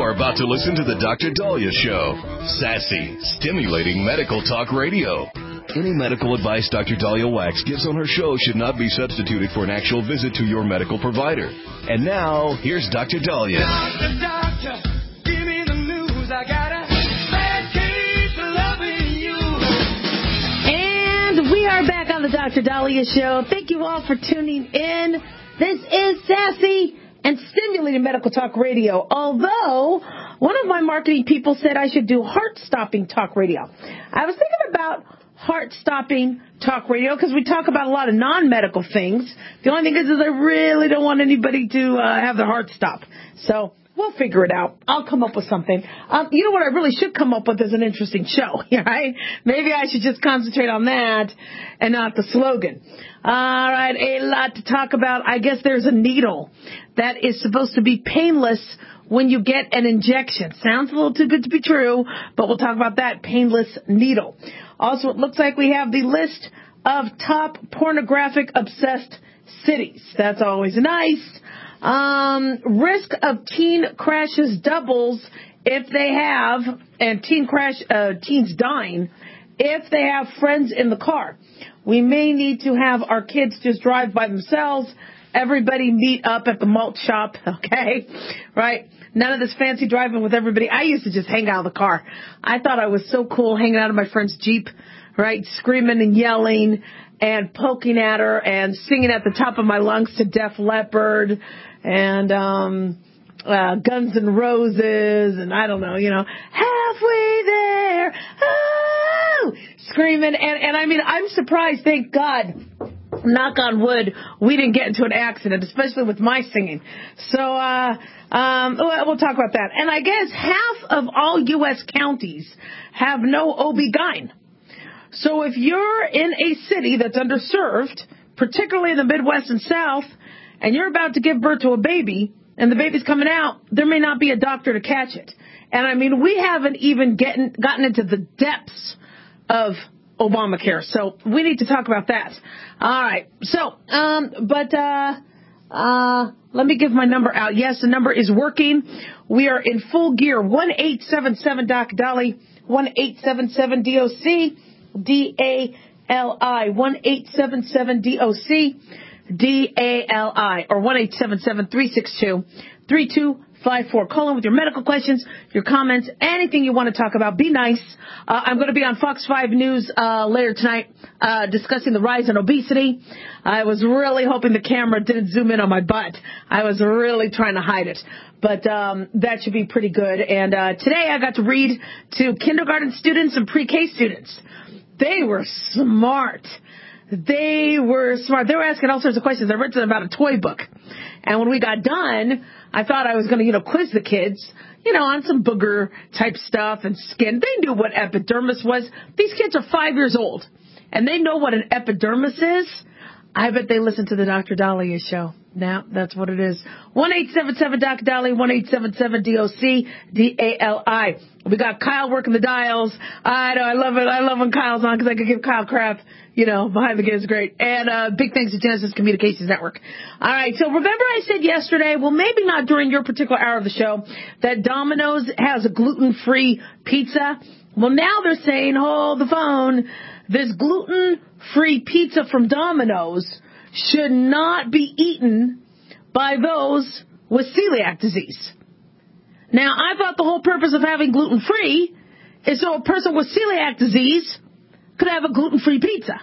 are about to listen to the Dr. Daliah Show. Sassy, stimulating medical talk radio. Any medical advice Dr. Daliah Wax gives on her show should not be substituted for an actual visit to your medical provider. And now, here's Dr. Daliah. Doctor, give me the news. I got a bad case of loving you. And we are back on the Dr. Daliah Show. Thank you all for tuning in. This is Sassy and Stimulating Medical Talk Radio. Although, one of my marketing people said I should do heart-stopping talk radio. I was thinking about heart-stopping talk radio because we talk about a lot of non-medical things. The only thing is I really don't want anybody to have their heart stop. So we'll figure it out. I'll come up with something. You know what I really should come up with is an interesting show, right? Maybe I should just concentrate on that and not the slogan. All right, a lot to talk about. I guess there's a needle that is supposed to be painless when you get an injection. Sounds a little too good to be true, but we'll talk about that painless needle. Also, it looks like we have the list of top pornographic obsessed cities. That's always nice. Risk of teen crashes doubles if they have, and teens dying, if they have friends in the car. We may need to have our kids just drive by themselves. Everybody meet up at the malt shop, okay? Right? None of this fancy driving with everybody. I used to just hang out of the car. I thought I was so cool hanging out of my friend's Jeep, right? Screaming and yelling and poking at her and singing at the top of my lungs to Def Leppard and Guns N' Roses and I don't know, halfway there, oh, screaming. And I mean, I'm surprised, thank God, knock on wood, we didn't get into an accident, especially with my singing. So, we'll talk about that. And I guess half of all U.S. counties have no OB-GYN. So if you're in a city that's underserved, particularly in the Midwest and South, and you're about to give birth to a baby, and the baby's coming out, there may not be a doctor to catch it. And I mean, we haven't even gotten into the depths of Obamacare. So we need to talk about that. All right. So, let me give my number out. Yes, the number is working. We are in full gear. 1-877-DOC-DALI, 1-877-DOC, DALI, 1-877-DOC-DALI, or 1-877-362-3254. Call in with your medical questions, your comments, anything you want to talk about. Be nice. I'm going to be on Fox 5 News later tonight discussing the rise in obesity. I was really hoping the camera didn't zoom in on my butt. I was really trying to hide it. But that should be pretty good. And today I got to read to kindergarten students and pre-K students. They were smart. They were asking all sorts of questions. I read to them about a toy book. And when we got done, I thought I was going to, quiz the kids, on some booger type stuff and skin. They knew what epidermis was. These kids are 5 years old, and they know what an epidermis is. I bet they listen to the Dr. Daliah Show. Now, that's what it is. 1-877-DOC-DALI, 1-877-DOC-DALI. We got Kyle working the dials. I know, I love it. I love when Kyle's on because I can give Kyle crap, behind the game is great. And big thanks to Genesis Communications Network. All right, so remember I said yesterday, well, maybe not during your particular hour of the show, that Domino's has a gluten-free pizza. Well, now they're saying, hold the phone, this gluten-free pizza from Domino's should not be eaten by those with celiac disease. Now, I thought the whole purpose of having gluten-free is so a person with celiac disease could have a gluten-free pizza.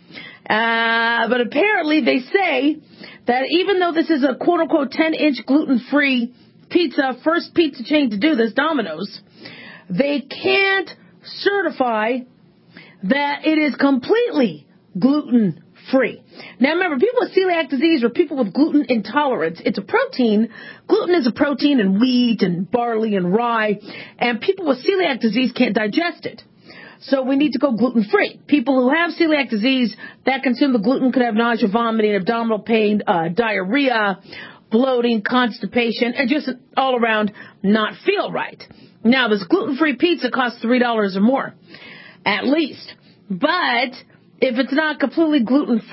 But apparently they say that even though this is a quote-unquote 10-inch gluten-free pizza, first pizza chain to do this, Domino's, they can't certify that it is completely gluten-free. Now remember, people with celiac disease or people with gluten intolerance, it's a protein. Gluten is a protein in wheat and barley and rye, and people with celiac disease can't digest it. So we need to go gluten-free. People who have celiac disease that consume the gluten could have nausea, vomiting, abdominal pain, diarrhea, bloating, constipation, and just all around not feel right. Now, this gluten-free pizza costs $3 or more, at least. But if it's not completely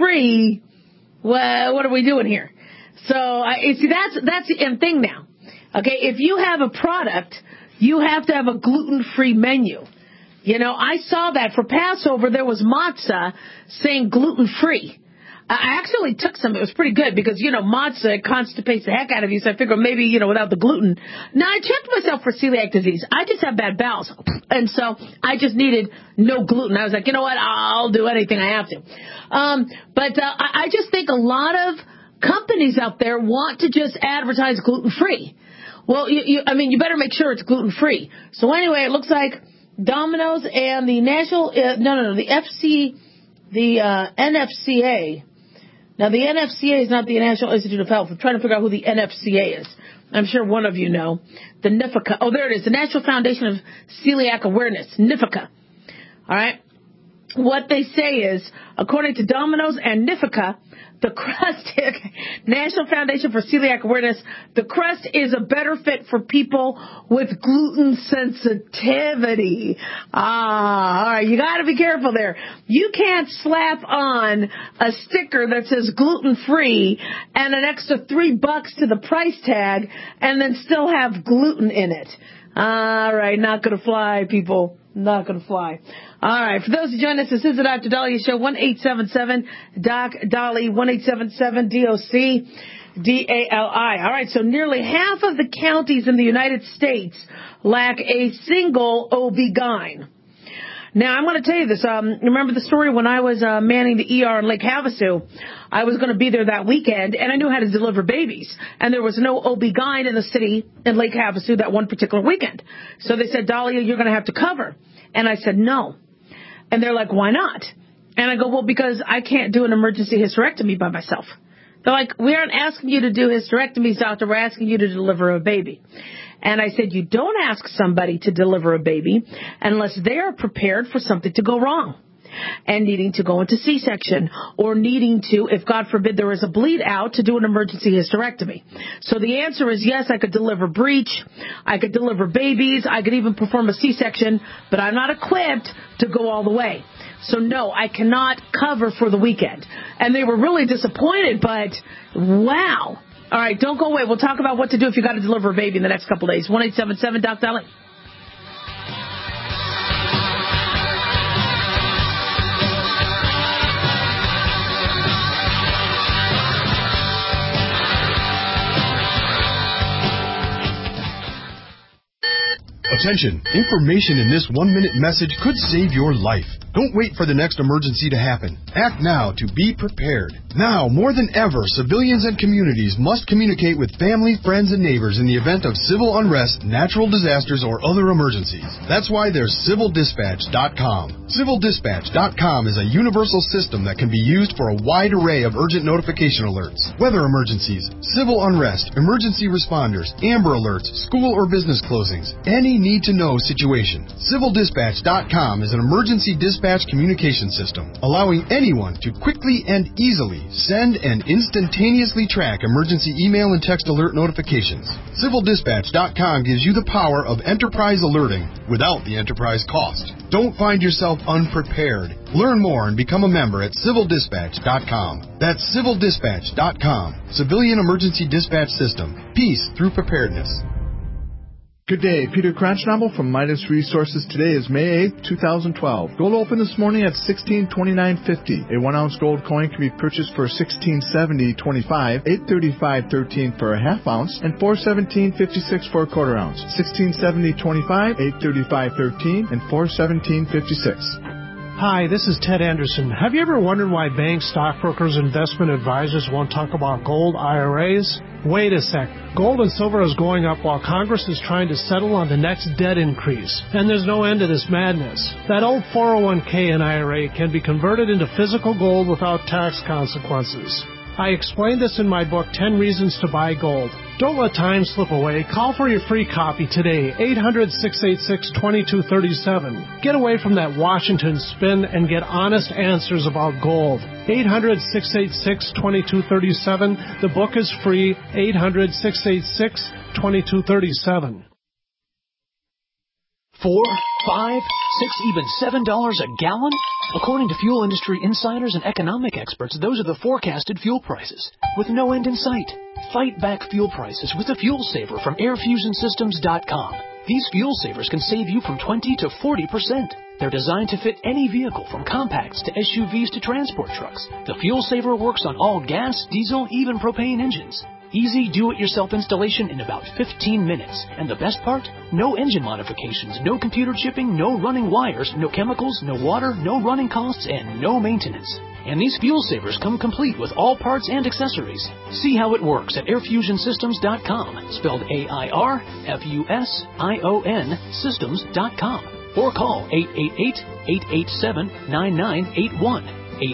gluten-free, well, what are we doing here? So, you see, that's the thing now. Okay, if you have a product, you have to have a gluten-free menu. You know, I saw that for Passover, there was matzah saying gluten-free. I actually took some. It was pretty good because, you know, matzah constipates the heck out of you, so I figured maybe, you know, without the gluten. Now, I checked myself for celiac disease. I just have bad bowels, and so I just needed no gluten. I was like, you know what, I'll do anything I have to. But I just think a lot of companies out there want to just advertise gluten-free. Well, you better make sure it's gluten-free. So anyway, it looks like Domino's and the NFCA. Now, the NFCA is not the National Institute of Health. I'm trying to figure out who the NFCA is. I'm sure one of you know. The NIFCA. Oh, there it is. The National Foundation of Celiac Awareness. NIFCA. All right. What they say is, according to Domino's and NIFCA, the crust, National Foundation for Celiac Awareness, the crust is a better fit for people with gluten sensitivity. All right, you got to be careful there. You can't slap on a sticker that says gluten-free and an extra $3 to the price tag and then still have gluten in it. All right, not going to fly, people. Not going to fly. All right. For those who join us, this is the Dr. Daliah Show, 1-877-DOC-DALI, 1-877-DOC-DALI. All right. So nearly half of the counties in the United States lack a single OB-GYN. Now, I'm going to tell you this. Remember the story when I was manning the ER in Lake Havasu? I was going to be there that weekend, and I knew how to deliver babies. And there was no OB-GYN in the city in Lake Havasu that one particular weekend. So they said, Daliah, you're going to have to cover. And I said, no. And they're like, why not? And I go, well, because I can't do an emergency hysterectomy by myself. They're like, we aren't asking you to do hysterectomies, doctor. We're asking you to deliver a baby. And I said, you don't ask somebody to deliver a baby unless they are prepared for something to go wrong and needing to go into C-section or needing to, if God forbid there is a bleed out, to do an emergency hysterectomy. So the answer is yes, I could deliver breech, I could deliver babies, I could even perform a C-section, but I'm not equipped to go all the way. So no, I cannot cover for the weekend. And they were really disappointed, but wow. All right, don't go away. We'll talk about what to do if you got to deliver a baby in the next couple of days. 1-877-DOC-DALI. Attention, information in this 1-minute message could save your life. Don't wait for the next emergency to happen. Act now to be prepared. Now, more than ever, civilians and communities must communicate with family, friends, and neighbors in the event of civil unrest, natural disasters, or other emergencies. That's why there's CivilDispatch.com. CivilDispatch.com is a universal system that can be used for a wide array of urgent notification alerts, weather emergencies, civil unrest, emergency responders, Amber Alerts, school or business closings, any need-to-know situation. CivilDispatch.com is an emergency dispatch communication system, allowing anyone to quickly and easily send and instantaneously track emergency email and text alert notifications. CivilDispatch.com gives you the power of enterprise alerting without the enterprise cost. Don't find yourself unprepared. Learn more and become a member at CivilDispatch.com. That's CivilDispatch.com. Civilian Emergency Dispatch System. Peace through preparedness. Good day, Peter Cronschnabel from Midas Resources. Today is May 8th, 2012. Gold opened this morning at $16.29.50. A 1-ounce gold coin can be purchased for $16.70.25, $8.35.13 for a half ounce, and $4.17.56 for a quarter ounce. $16.70.25, $8.35.13, and $4.17.56. Hi, this is Ted Anderson. Have you ever wondered why banks, stockbrokers, investment advisors won't talk about gold IRAs? Wait a sec. Gold and silver is going up while Congress is trying to settle on the next debt increase. And there's no end to this madness. That old 401k and IRA can be converted into physical gold without tax consequences. I explained this in my book, 10 Reasons to Buy Gold. Don't let time slip away. Call for your free copy today, 800-686-2237. Get away from that Washington spin and get honest answers about gold. 800-686-2237. The book is free, 800-686-2237. $4, $5, $6, even $7 a gallon? According to fuel industry insiders and economic experts, those are the forecasted fuel prices, with no end in sight. Fight back fuel prices with a fuel saver from airfusionsystems.com. These fuel savers can save you from 20 to 40%. They're designed to fit any vehicle from compacts to SUVs to transport trucks. The fuel saver works on all gas, diesel, even propane engines. Easy do-it-yourself installation in about 15 minutes. And the best part? No engine modifications, no computer chipping, no running wires, no chemicals, no water, no running costs, and no maintenance. And these fuel savers come complete with all parts and accessories. See how it works at airfusionsystems.com, spelled AIRFUSION systems.com, or call 888-887-9981.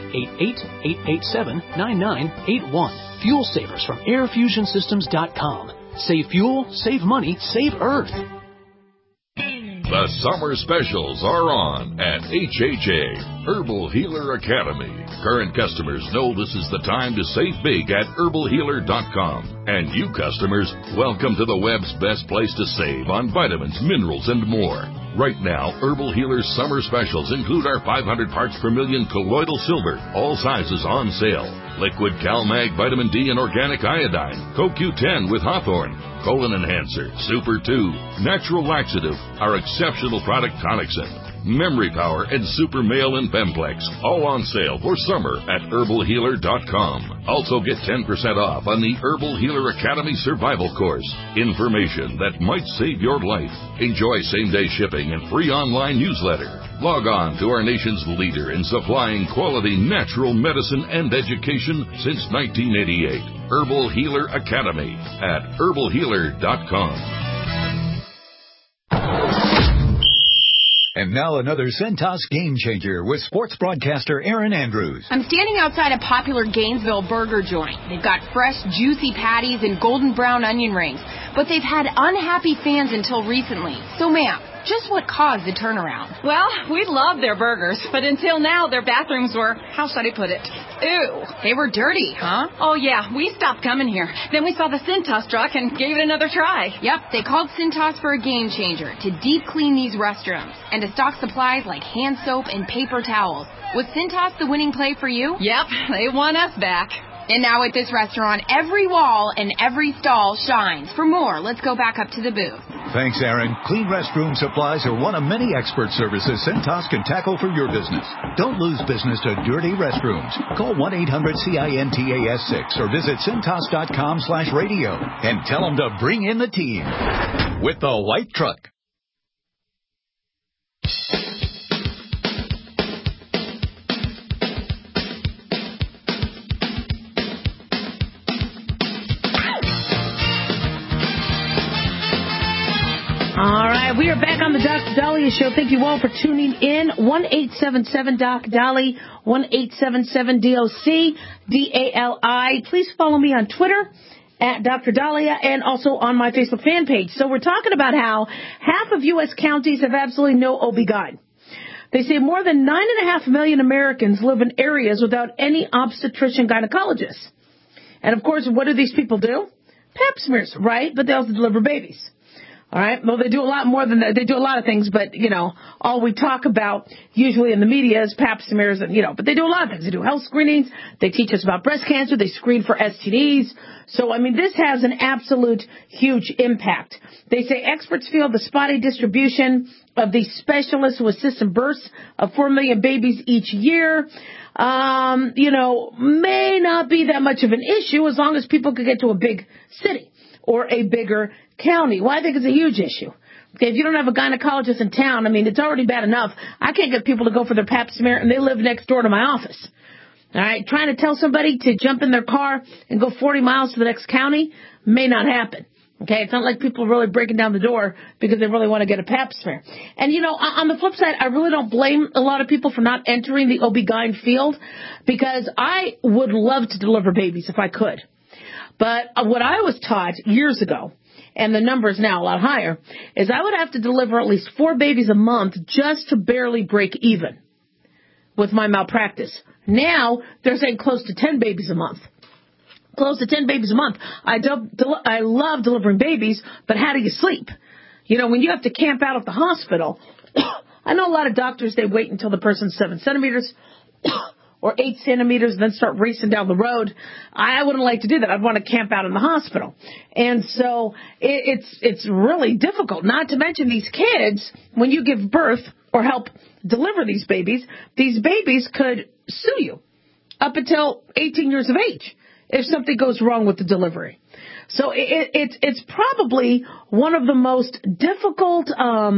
888-887-9981. Fuel savers from airfusionsystems.com. Save fuel, save money, save Earth. The summer specials are on at HHA, Herbal Healer Academy. Current customers know this is the time to save big at herbalhealer.com. And you customers, welcome to the web's best place to save on vitamins, minerals, and more. Right now, Herbal Healer's summer specials include our 500 parts per million colloidal silver, all sizes on sale. Liquid CalMag Vitamin D and Organic Iodine, CoQ10 with Hawthorne, Colon Enhancer, Super 2, Natural Laxative, our exceptional product Tonicsyn, Memory Power, and Super Male and Bemplex, all on sale for summer at herbalhealer.com. Also get 10% off on the Herbal Healer Academy Survival Course. Information that might save your life. Enjoy same-day shipping and free online newsletter. Log on to our nation's leader in supplying quality natural medicine and education since 1988. Herbal Healer Academy at herbalhealer.com. And now another Centos Game Changer with sports broadcaster Aaron Andrews. I'm standing outside a popular Gainesville burger joint. They've got fresh, juicy patties and golden brown onion rings, but they've had unhappy fans until recently. So, ma'am, just what caused the turnaround? Well, we love their burgers, but until now, their bathrooms were, how should I put it? Ew. They were dirty, huh? Oh, yeah, we stopped coming here. Then we saw the Cintas truck and gave it another try. Yep, they called Cintas for a game changer, to deep clean these restrooms, and to stock supplies like hand soap and paper towels. Was Cintas the winning play for you? Yep, they won us back. And now at this restaurant, every wall and every stall shines. For more, let's go back up to the booth. Thanks, Aaron. Clean restroom supplies are one of many expert services Cintas can tackle for your business. Don't lose business to dirty restrooms. Call 1-800-CINTAS6 or visit Cintas.com/radio and tell them to bring in the team with the white truck. All right, we are back on the Dr. Dahlia Show. Thank you all for tuning in. 1-877-DOC-DALI, 1-877-DOC-DALI. Please follow me on Twitter at Dr. Dahlia and also on my Facebook fan page. So we're talking about how half of U.S. counties have absolutely no OB-GYN. They say more than 9.5 million Americans live in areas without any obstetrician gynecologist. And, of course, what do these people do? Pap smears, right? But they also deliver babies. All right. Well, they do a lot more than that. They do a lot of things, but, you know, all we talk about usually in the media is pap smears and, you know, but they do a lot of things. They do health screenings. They teach us about breast cancer. They screen for STDs. So, I mean, this has an absolute huge impact. They say experts feel the spotty distribution of these specialists who assist in births of 4 million babies each year, you know, may not be that much of an issue as long as people could get to a big city or a bigger county. Well, I think it's a huge issue. Okay, if you don't have a gynecologist in town, I mean, it's already bad enough. I can't get people to go for their pap smear, and they live next door to my office. All right, trying to tell somebody to jump in their car and go 40 miles to the next county may not happen. Okay, it's not like people are really breaking down the door because they really want to get a pap smear. And, you know, on the flip side, I really don't blame a lot of people for not entering the OB-GYN field because I would love to deliver babies if I could. But what I was taught years ago, and the number is now a lot higher, is I would have to deliver at least 4 babies a month just to barely break even with my malpractice. Now, they're saying close to 10 babies a month. Close to 10 babies a month. I love delivering babies, but how do you sleep? You know, when you have to camp out at the hospital, I know a lot of doctors, they wait until the person's 7 centimeters or 8 centimeters and then start racing down the road. I wouldn't like to do that. I'd want to camp out in the hospital. And so it's really difficult, not to mention these kids, when you give birth or help deliver these babies could sue you up until 18 years of age if something goes wrong with the delivery. So it's probably one of the most difficult,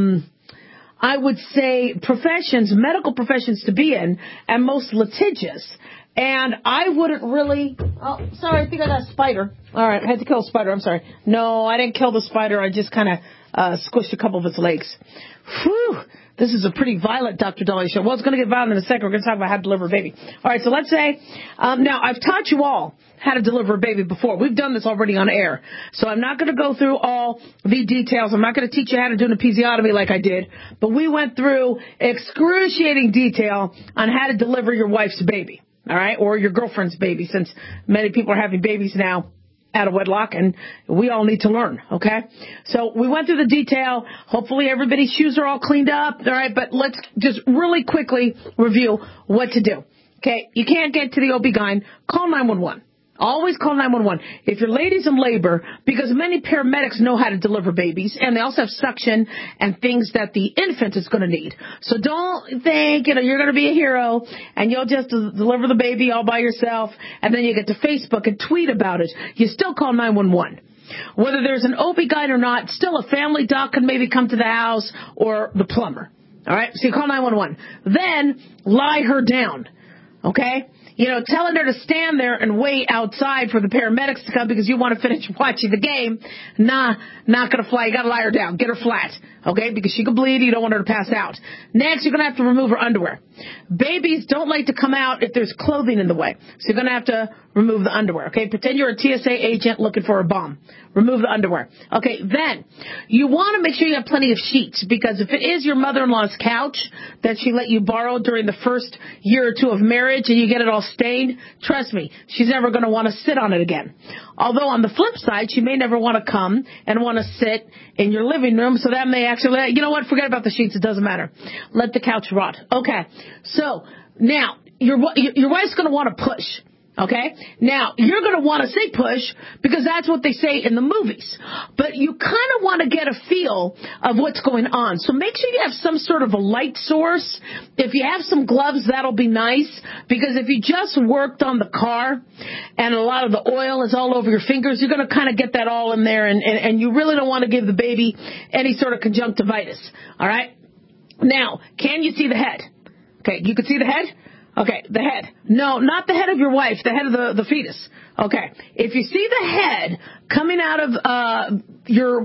I would say, professions, medical professions to be in, and most litigious. And I wouldn't really, oh, sorry, I think I got a spider. All right, I had to kill a spider, I'm sorry. No, I didn't kill the spider, I just kind of squished a couple of its legs. Whew, this is a pretty violent Dr. Dahlia show. Well, it's going to get violent in a second. We're going to talk about how to deliver a baby. All right, so let's say, now I've taught you all how to deliver a baby before. We've done this already on air. So I'm not going to go through all the details. I'm not going to teach you how to do an episiotomy like I did. But we went through excruciating detail on how to deliver your wife's baby, all right, or your girlfriend's baby, since many people are having babies now out of wedlock, and we all need to learn, okay? So we went through the detail. Hopefully everybody's shoes are all cleaned up, all right? But let's just really quickly review what to do, okay? You can't get to the OB-GYN. Call 911. Always call 911. If your lady's in labor, because many paramedics know how to deliver babies, and they also have suction and things that the infant is going to need. So don't think, you're going to be a hero, and you'll just deliver the baby all by yourself, and then you get to Facebook and tweet about it. You still call 911. Whether there's an OB-GYN or not, still a family doc can maybe come to the house, or the plumber. All right? So you call 911. Then lie her down. Okay? Telling her to stand there and wait outside for the paramedics to come because you want to finish watching the game. Nah, not going to fly. You got to lie her down. Get her flat. Okay? Because she could bleed. You don't want her to pass out. Next, you're going to have to remove her underwear. Babies don't like to come out if there's clothing in the way. So you're going to have to remove the underwear. Okay? Pretend you're a TSA agent looking for a bomb. Remove the underwear. Okay, then you want to make sure you have plenty of sheets, because if it is your mother-in-law's couch that she let you borrow during the first year or two of marriage and you get it all stained, trust me, she's never going to want to sit on it again. Although on the flip side, she may never want to come and want to sit in your living room, so that may actually, you know what, forget about the sheets, it doesn't matter. Let the couch rot. Okay, so now your wife's going to want to push. Okay? Now, you're going to want to say push because that's what they say in the movies. But you kind of want to get a feel of what's going on. So make sure you have some sort of a light source. If you have some gloves, that'll be nice. Because if you just worked on the car and a lot of the oil is all over your fingers, you're going to kind of get that all in there. And you really don't want to give the baby any sort of conjunctivitis. All right? Now, can you see the head? Okay, you can see the head? Okay, the head. No, not the head of your wife, the head of the fetus. Okay, if you see the head coming out of your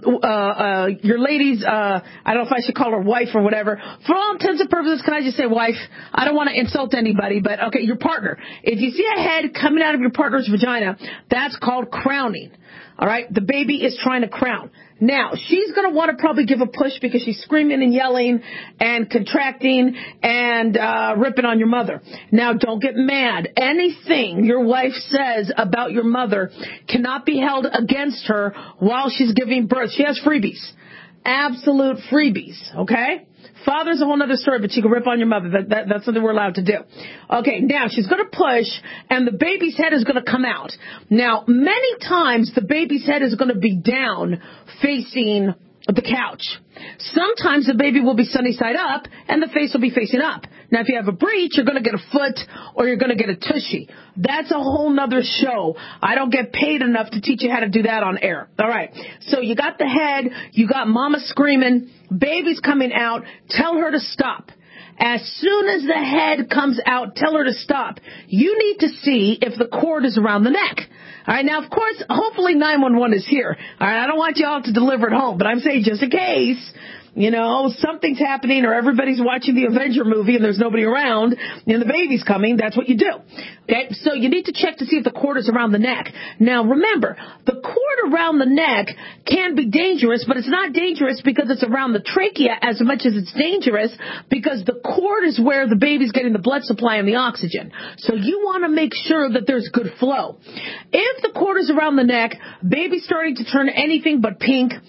lady's, I don't know if I should call her wife or whatever. For all intents and purposes, can I just say wife? I don't want to insult anybody, but okay, your partner. If you see a head coming out of your partner's vagina, that's called crowning. All right, the baby is trying to crown. Now, she's going to want to probably give a push because she's screaming and yelling and contracting and ripping on your mother. Now, don't get mad. Anything your wife says about your mother cannot be held against her while she's giving birth. She has freebies. Absolute freebies, okay? Father's a whole other story, but she can rip on your mother. That's something we're allowed to do. Okay, now she's going to push, and the baby's head is going to come out. Now, many times the baby's head is going to be down, facing the couch. Sometimes the baby will be sunny side up, and the face will be facing up. Now, if you have a breech, you're going to get a foot, or you're going to get a tushy. That's a whole nother show. I don't get paid enough to teach you how to do that on air. All right. So you got the head, you got mama screaming, baby's coming out, tell her to stop. As soon as the head comes out, tell her to stop. You need to see if the cord is around the neck. All right, now, of course, hopefully 911 is here. All right, I don't want you all to deliver at home, but I'm saying just in case, something's happening or everybody's watching the Avenger movie and there's nobody around and the baby's coming, that's what you do. Okay, so you need to check to see if the cord is around the neck. Now, remember, the cord around the neck can be dangerous, but it's not dangerous because it's around the trachea as much as it's dangerous because the cord is where the baby's getting the blood supply and the oxygen. So you want to make sure that there's good flow. If the cord is around the neck, baby's starting to turn anything but pink,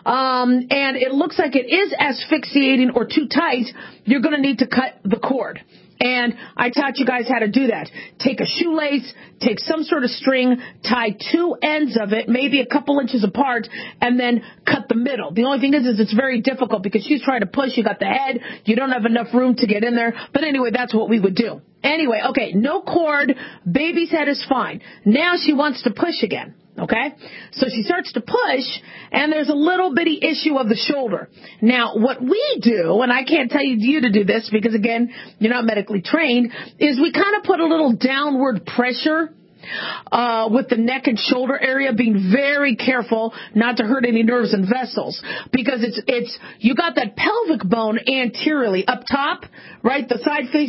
and it looks like it is asphyxiating or too tight, you're going to need to cut the cord. And I taught you guys how to do that. Take a shoelace, take some sort of string, tie two ends of it, maybe a couple inches apart, and then cut the middle. The only thing is it's very difficult because she's trying to push. You got the head. You don't have enough room to get in there. But anyway, that's what we would do. Anyway, okay, no cord. Baby's head is fine. Now she wants to push again. Okay? So she starts to push, and there's a little bitty issue of the shoulder. Now, what we do, and I can't tell you to do this because, again, you're not medically trained, is we kind of put a little downward pressure with the neck and shoulder area, being very careful not to hurt any nerves and vessels, because you got that pelvic bone anteriorly up top, right? The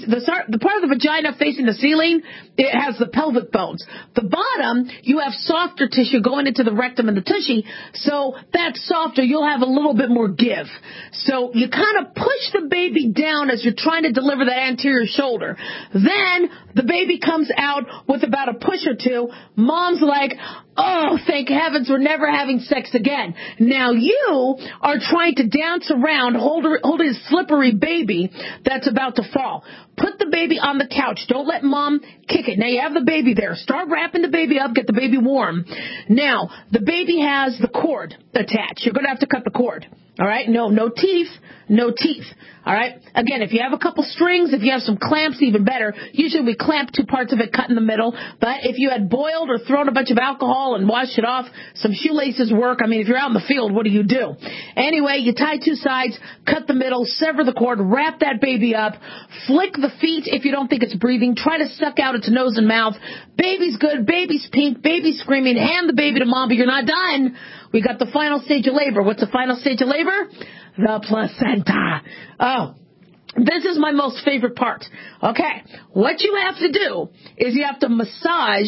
part of the vagina facing the ceiling, it has the pelvic bones. The bottom, you have softer tissue going into the rectum and the tushy, so that's softer. You'll have a little bit more give. So you kind of push the baby down as you're trying to deliver that anterior shoulder. Then the baby comes out with about a push or two. Mom's like, oh, thank heavens we're never having sex again. Now you are trying to dance around holding a slippery baby that's about to fall. Put the baby on the couch. Don't let mom kick it. Now you have the baby there. Start wrapping the baby up. Get the baby warm. Now, the baby has the cord attached. You're going to have to cut the cord. All right? No teeth. No teeth. All right? Again, if you have a couple strings, if you have some clamps, even better. Usually we clamp two parts of it, cut in the middle. But if you had boiled or thrown a bunch of alcohol and washed it off, some shoelaces work. I mean, if you're out in the field, what do? Anyway, you tie two sides, cut the middle, sever the cord, wrap that baby up, flick the feet if you don't think it's breathing. Try to suck out its nose and mouth. Baby's good. Baby's pink. Baby's screaming. Hand the baby to mom, but you're not done. We got the final stage of labor. What's the final stage of labor? The placenta. Oh, this is my most favorite part. Okay, what you have to do is you have to massage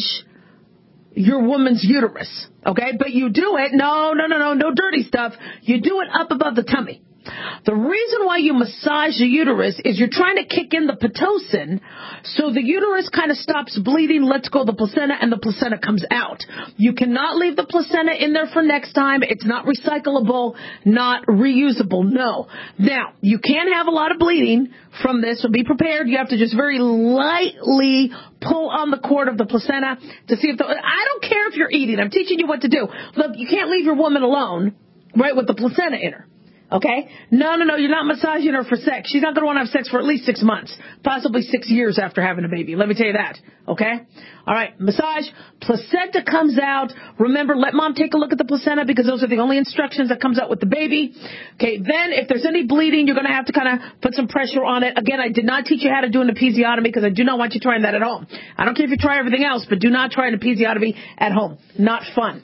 your woman's uterus. Okay, but you do it, no dirty stuff. You do it up above the tummy. The reason why you massage the uterus is you're trying to kick in the Pitocin so the uterus kind of stops bleeding, lets go of the placenta, and the placenta comes out. You cannot leave the placenta in there for next time. It's not recyclable, not reusable, no. Now, you can have a lot of bleeding from this, so be prepared. You have to just very lightly pull on the cord of the placenta to see if I don't care if you're eating. I'm teaching you what to do. Look, you can't leave your woman alone, right, with the placenta in her. Okay? No, you're not massaging her for sex. She's not going to want to have sex for at least 6 months, possibly 6 years after having a baby. Let me tell you that. Okay? All right, massage. Placenta comes out. Remember, let mom take a look at the placenta because those are the only instructions that comes out with the baby. Okay, then if there's any bleeding, you're going to have to kind of put some pressure on it. Again, I did not teach you how to do an episiotomy because I do not want you trying that at home. I don't care if you try everything else, but do not try an episiotomy at home. Not fun.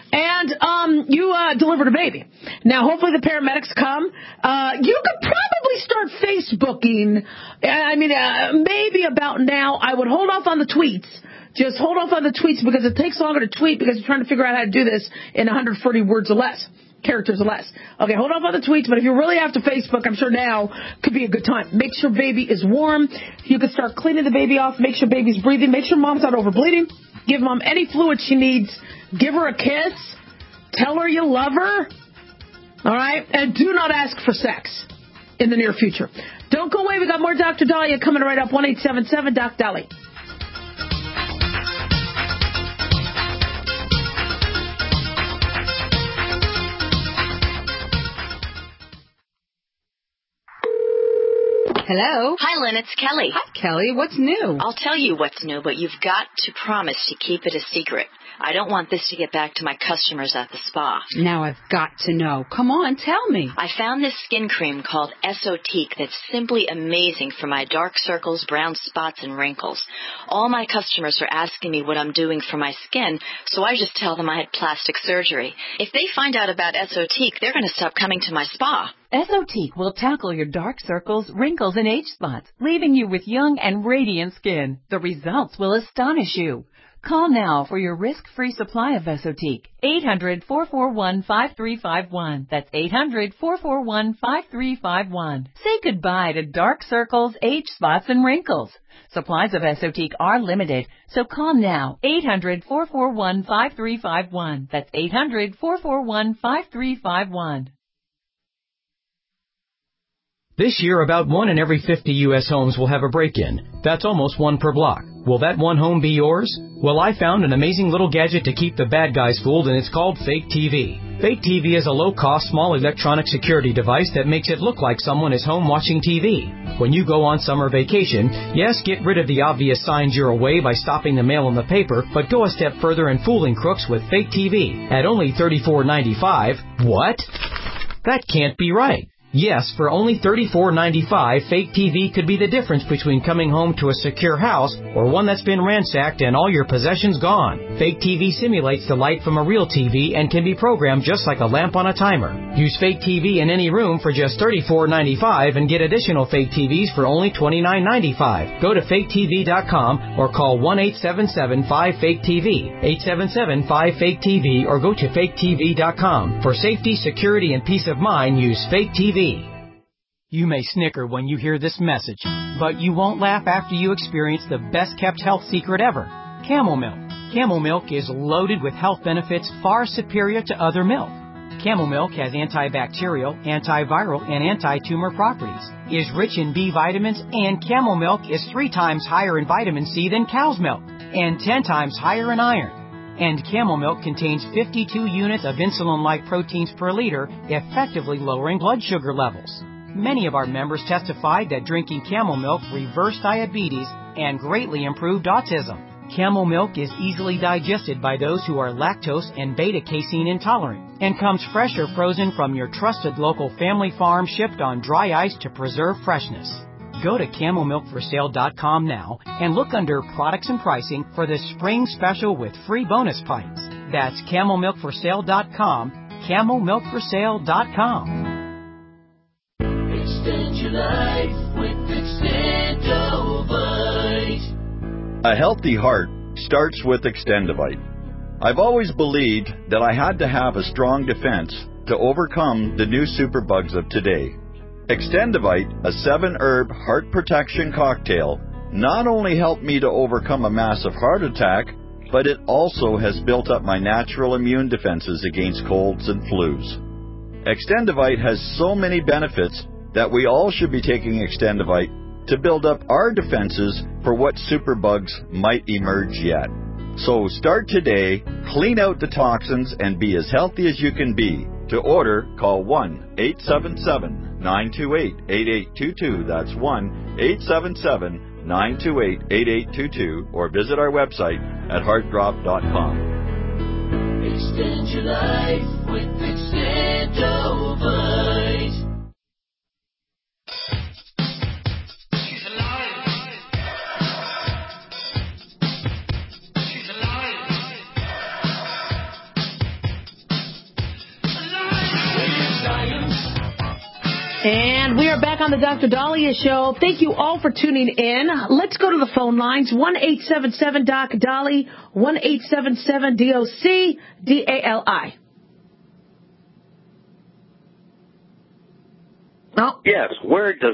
And you delivered a baby. Now, hopefully the paramedics come. You could probably start Facebooking. I mean, maybe about now. I would hold off on the tweets. Just hold off on the tweets because it takes longer to tweet because you're trying to figure out how to do this in 140 words or less. Characters or less. Okay, hold off on the tweets, but if you really have to Facebook, I'm sure now could be a good time. Make sure baby is warm. You can start cleaning the baby off. Make sure baby's breathing. Make sure mom's not over bleeding. Give mom any fluid she needs. Give her a kiss. Tell her you love her. All right? And do not ask for sex in the near future. Don't go away. We got more Dr. Dahlia coming right up. 1-877-DOC-DOLLY. Hello? Hi, Lynn. It's Kelly. Hi, Kelly. What's new? I'll tell you what's new, but you've got to promise to keep it a secret. I don't want this to get back to my customers at the spa. Now I've got to know. Come on, tell me. I found this skin cream called Esotique that's simply amazing for my dark circles, brown spots, and wrinkles. All my customers are asking me what I'm doing for my skin, so I just tell them I had plastic surgery. If they find out about Esotique, they're going to stop coming to my spa. Esotique will tackle your dark circles, wrinkles, and age spots, leaving you with young and radiant skin. The results will astonish you. Call now for your risk-free supply of Esotique. 800-441-5351. That's 800-441-5351. Say goodbye to dark circles, age spots, and wrinkles. Supplies of Esotique are limited, so call now. 800-441-5351. That's 800-441-5351. This year, about 1 in every 50 U.S. homes will have a break-in. That's almost 1 per block. Will that one home be yours? Well, I found an amazing little gadget to keep the bad guys fooled, and it's called Fake TV. Fake TV is a low-cost, small electronic security device that makes it look like someone is home watching TV. When you go on summer vacation, yes, get rid of the obvious signs you're away by stopping the mail in the paper, but go a step further in fooling crooks with Fake TV. At only $34.95, what? That can't be right. Yes, for only $34.95, Fake TV could be the difference between coming home to a secure house or one that's been ransacked and all your possessions gone. Fake TV simulates the light from a real TV and can be programmed just like a lamp on a timer. Use Fake TV in any room for just $34.95 and get additional Fake TVs for only $29.95. Go to faketv.com or call 1-877-5-FAKE-TV, 877-5-FAKE-TV, or go to faketv.com. For safety, security, and peace of mind, use Fake TV. You may snicker when you hear this message, but you won't laugh after you experience the best-kept health secret ever, Camel Milk. Camel Milk is loaded with health benefits far superior to other milk. Camel Milk has antibacterial, antiviral, and anti-tumor properties, is rich in B vitamins, and Camel Milk is 3 times higher in vitamin C than cow's milk, and 10 times higher in iron. And Camel Milk contains 52 units of insulin-like proteins per liter, effectively lowering blood sugar levels. Many of our members testified that drinking Camel Milk reversed diabetes and greatly improved autism. Camel Milk is easily digested by those who are lactose and beta-casein intolerant and comes fresh or frozen from your trusted local family farm, shipped on dry ice to preserve freshness. Go to CamelMilkForSale.com now and look under Products and Pricing for the spring special with free bonus pints. That's CamelMilkForSale.com, CamelMilkForSale.com. Extend your life with Extendovite. A healthy heart starts with Extendovite. I've always believed that I had to have a strong defense to overcome the new superbugs of today. Extendovite, a 7-herb heart protection cocktail, not only helped me to overcome a massive heart attack, but it also has built up my natural immune defenses against colds and flus. Extendovite has so many benefits that we all should be taking Extendovite to build up our defenses for what superbugs might emerge yet. So start today, clean out the toxins, and be as healthy as you can be. To order, call 1-877-928-8822. That's 1-877-928-8822. Or visit our website at heartdrop.com. Extend your life with Extendovite. And we are back on the Dr. Dahlia Show. Thank you all for tuning in. Let's go to the phone lines. 1-877-DOC-DALI, 1-877-DOC-DALI. Oh. Yes, where does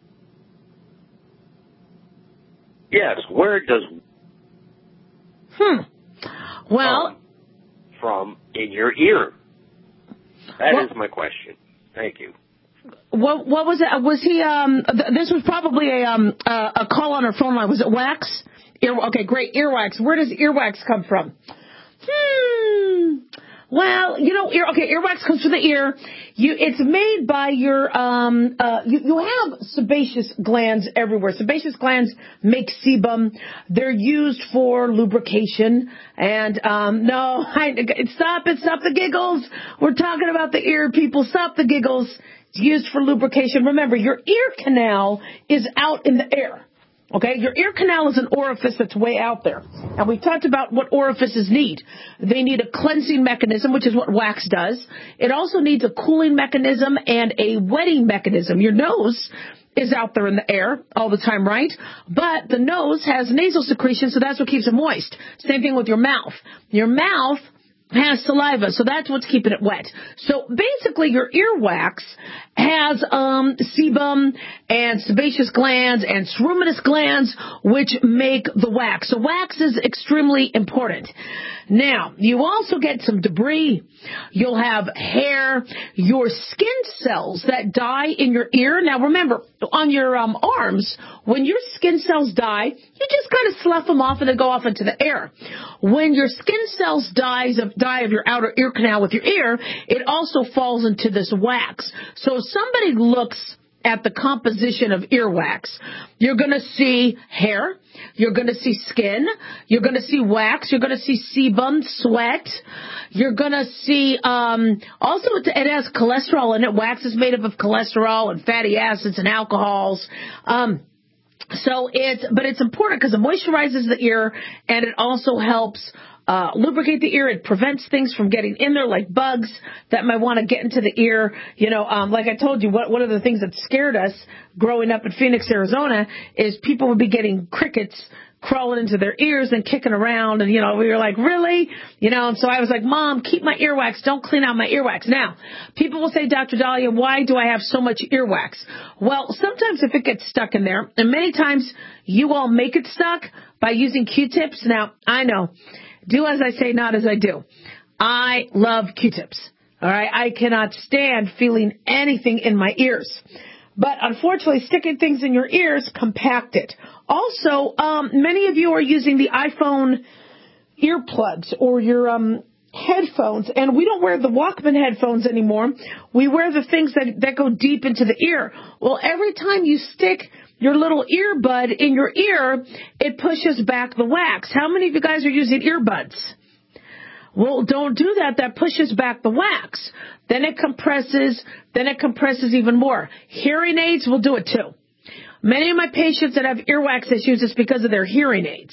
Well, from in your ear? That is my question. Thank you. What was it? Was he? This was probably a call on our phone line. Was it wax? Okay, great. Earwax. Where does earwax come from? Well, earwax comes from the ear. It's made by your, you have sebaceous glands everywhere. Sebaceous glands make sebum. They're used for lubrication. And, stop the giggles. We're talking about the ear, people. Stop the giggles. It's used for lubrication. Remember, your ear canal is out in the air. Okay, your ear canal is an orifice that's way out there. And we talked about what orifices need. They need a cleansing mechanism, which is what wax does. It also needs a cooling mechanism and a wetting mechanism. Your nose is out there in the air all the time, right? But the nose has nasal secretion, so that's what keeps it moist. Same thing with your mouth. Your mouth has saliva, so that's what's keeping it wet. So basically, your earwax has sebum and sebaceous glands and ceruminous glands, which make the wax. So wax is extremely important. Now, you also get some debris. You'll have hair, your skin cells that die in your ear. Now, remember, on your arms, when your skin cells die, you just kind of slough them off and they go off into the air. When your skin cells die of your outer ear canal with your ear, it also falls into this wax. So if somebody looks at the composition of earwax, you're going to see hair, you're going to see skin, you're going to see wax, you're going to see sebum, sweat, you're going to see, also it has cholesterol in it. Wax is made up of cholesterol and fatty acids and alcohols. But it's important because it moisturizes the ear and it also helps lubricate the ear. It prevents things from getting in there like bugs that might want to get into the ear. Like I told you, one of the things that scared us growing up in Phoenix, Arizona, is people would be getting crickets crawling into their ears and kicking around. And, we were like, really? And so I was like, Mom, keep my earwax. Don't clean out my earwax. Now, people will say, Dr. Dahlia, why do I have so much earwax? Well, sometimes if it gets stuck in there, and many times you all make it stuck by using Q-tips. Now, I know. Do as I say, not as I do. I love Q-tips. All right. I cannot stand feeling anything in my ears. But unfortunately, sticking things in your ears compact it. Also, many of you are using the iPhone earplugs or your headphones, and we don't wear the Walkman headphones anymore. We wear the things that go deep into the ear. Well, every time you stick your little earbud in your ear, it pushes back the wax. How many of you guys are using earbuds? Well, don't do that. That pushes back the wax. Then it compresses even more. Hearing aids will do it too. Many of my patients that have earwax issues is because of their hearing aids.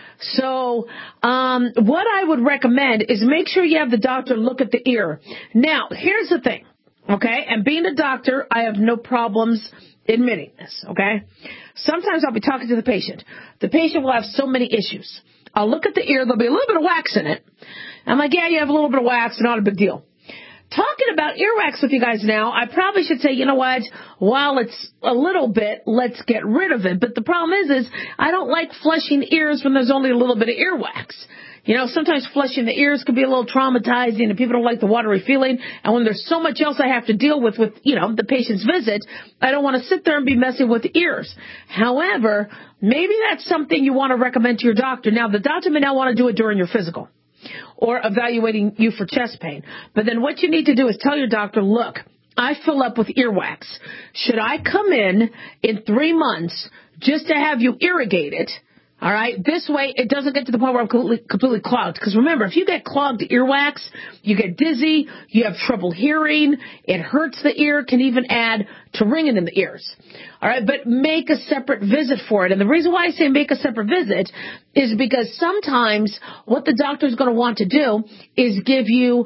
So what I would recommend is make sure you have the doctor look at the ear. Now, here's the thing, okay? And being a doctor, I have no problems admitting this, okay? Sometimes I'll be talking to the patient. The patient will have so many issues. I'll look at the ear. There'll be a little bit of wax in it. I'm like, yeah, you have a little bit of wax, not a big deal. Talking about earwax with you guys now, I probably should say, you know what, while it's a little bit, let's get rid of it. But the problem is I don't like flushing ears when there's only a little bit of earwax. Sometimes flushing the ears can be a little traumatizing and people don't like the watery feeling. And when there's so much else I have to deal with, the patient's visit, I don't want to sit there and be messing with the ears. However, maybe that's something you want to recommend to your doctor. Now, the doctor may not want to do it during your physical or evaluating you for chest pain. But then what you need to do is tell your doctor, look, I fill up with earwax. Should I come in 3 months just to have you irrigate it? All right. This way, it doesn't get to the point where I'm completely clogged. Because remember, if you get clogged earwax, you get dizzy, you have trouble hearing, it hurts the ear, can even add to ringing in the ears. All right. But make a separate visit for it. And the reason why I say make a separate visit is because sometimes what the doctor is going to want to do is give you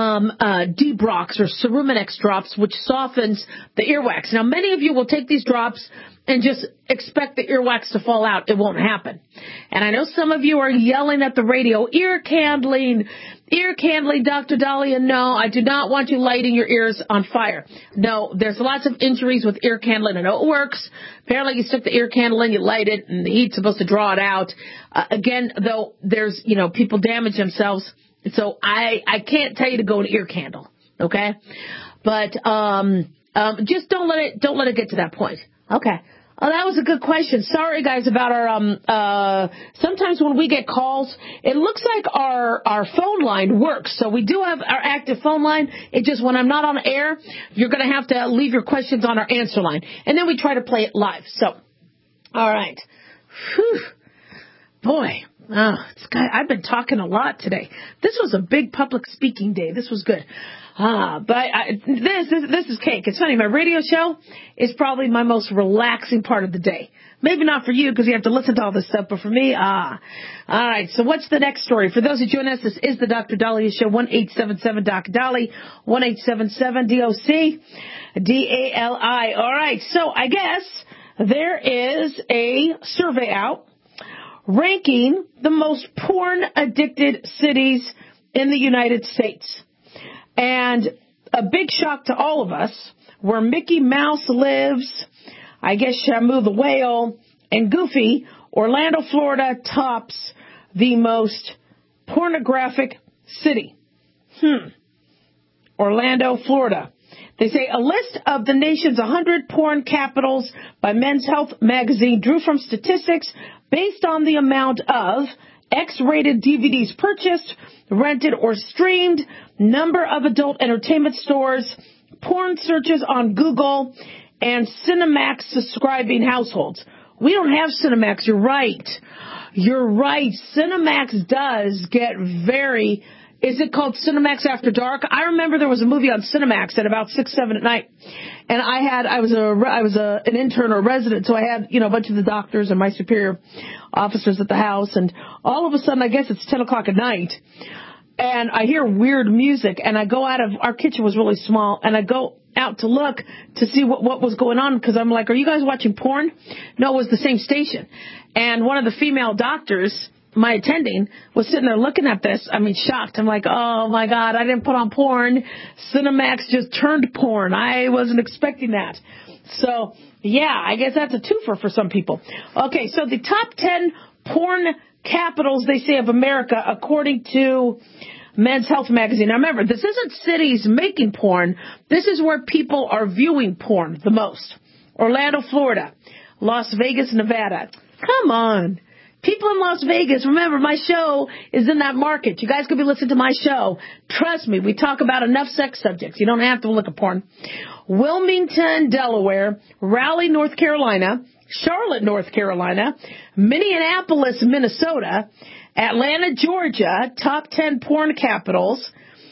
Debrox or Ceruminex drops, which softens the earwax. Now, many of you will take these drops and just expect the earwax to fall out. It won't happen. And I know some of you are yelling at the radio, ear candling, Dr. Dahlia. No, I do not want you lighting your ears on fire. No, there's lots of injuries with ear candling. I know it works. Apparently you stick the ear candle in, you light it, and the heat's supposed to draw it out. Again, though, there's, people damage themselves. So I can't tell you to go an ear candle. Okay. But, just don't let it get to that point. Okay. Oh, that was a good question. Sorry, guys, about our, sometimes when we get calls, it looks like our phone line works. So we do have our active phone line. It just, when I'm not on air, you're going to have to leave your questions on our answer line. And then we try to play it live. So, all right. Whew. Boy. I've been talking a lot today. This was a big public speaking day. This was good. But this is cake. It's funny. My radio show is probably my most relaxing part of the day. Maybe not for you because you have to listen to all this stuff, but for me, All right. So what's the next story? For those who join us, this is the Dr. Dahlia Show, 1-877-DOC-DALI, 1-877-DOC-DALI. All right. So I guess there is a survey out ranking the most porn-addicted cities in the United States. And a big shock to all of us, where Mickey Mouse lives, I guess Shamu the Whale, and Goofy, Orlando, Florida tops the most pornographic city. Orlando, Florida. They say a list of the nation's 100 porn capitals by Men's Health magazine drew from statistics based on the amount of X-rated DVDs purchased, rented, or streamed, number of adult entertainment stores, porn searches on Google, and Cinemax subscribing households. We don't have Cinemax. You're right. You're right. Cinemax does get very... Is it called Cinemax After Dark? I remember there was a movie on Cinemax at about 6, 7 at night. And I was an intern or resident, so I had, a bunch of the doctors and my superior officers at the house. And all of a sudden, I guess it's 10 o'clock at night, and I hear weird music, and I go out of, our kitchen was really small, and I go out to look to see what was going on, because I'm like, are you guys watching porn? No, it was the same station. And one of the female doctors, my attending, was sitting there looking at this. I mean, shocked. I'm like, oh my God, I didn't put on porn. Cinemax just turned porn. I wasn't expecting that. So, yeah, I guess that's a twofer for some people. Okay, so the top 10 porn capitals, they say, of America, according to Men's Health magazine. Now remember, this isn't cities making porn. This is where people are viewing porn the most. Orlando, Florida. Las Vegas, Nevada. Come on. People in Las Vegas, remember, my show is in that market. You guys could be listening to my show. Trust me, we talk about enough sex subjects. You don't have to look at porn. Wilmington, Delaware. Raleigh, North Carolina. Charlotte, North Carolina. Minneapolis, Minnesota. Atlanta, Georgia. Top 10 porn capitals.